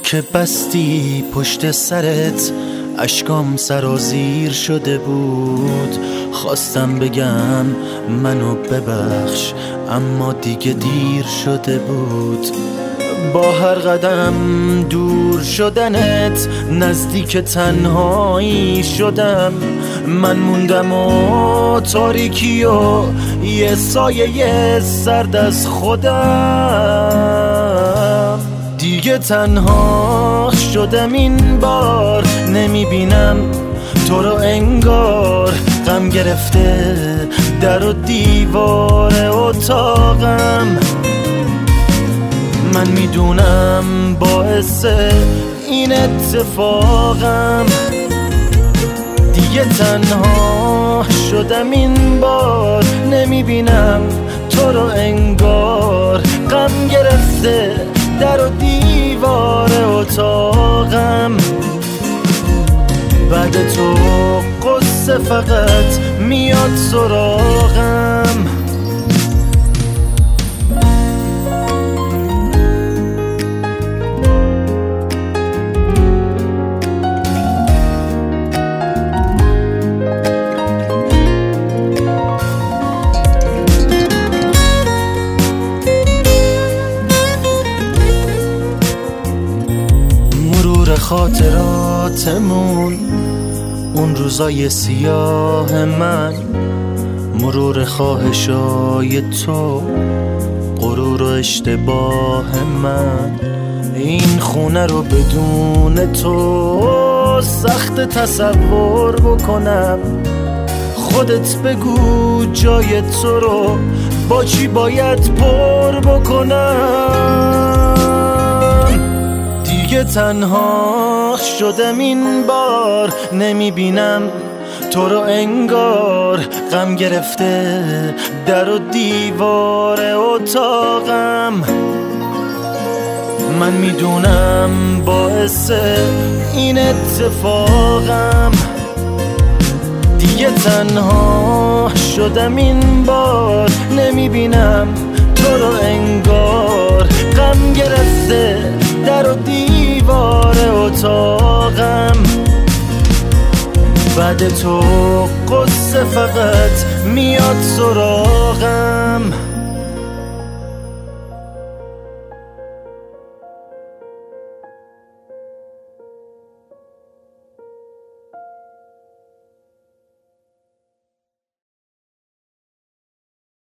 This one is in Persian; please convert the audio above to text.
که بستی پشت سرت اشکام سرازیر شده بود. خواستم بگم منو ببخش اما دیگه دیر شده بود. با هر قدم دور شدنت نزدیک تنهایی شدم. من موندم و تاریکی و یه سایه سرد از خودم. دیگه تنها شدم این بار، نمیبینم تو رو انگار. غم گرفته در و دیوار اتاقم. من میدونم باعث این اتفاقم. دیگه تنها شدم این بار، نمیبینم تو رو انگار. غم گرفته در و دیوار اتاقم. بعد تو قصه فقط میاد سراغم. خاطراتمون، اون روزای سیاه من، مرور خواهشای تو، غرور و اشتباه من. این خونه رو بدون تو سخت تصور بکنم. خودت بگو جای تو رو با چی باید پر بکنم. دیگه تنها شدم این بار، نمیبینم تو رو انگار. غم گرفته در و دیوار اتاقم. من میدونم باعث این اتفاقم. دیگه تنها شدم این بار، نمیبینم تو رو انگار. غم گرفته در و دیوار اتاقم. بعد تو قصه فقط میاد سراغم.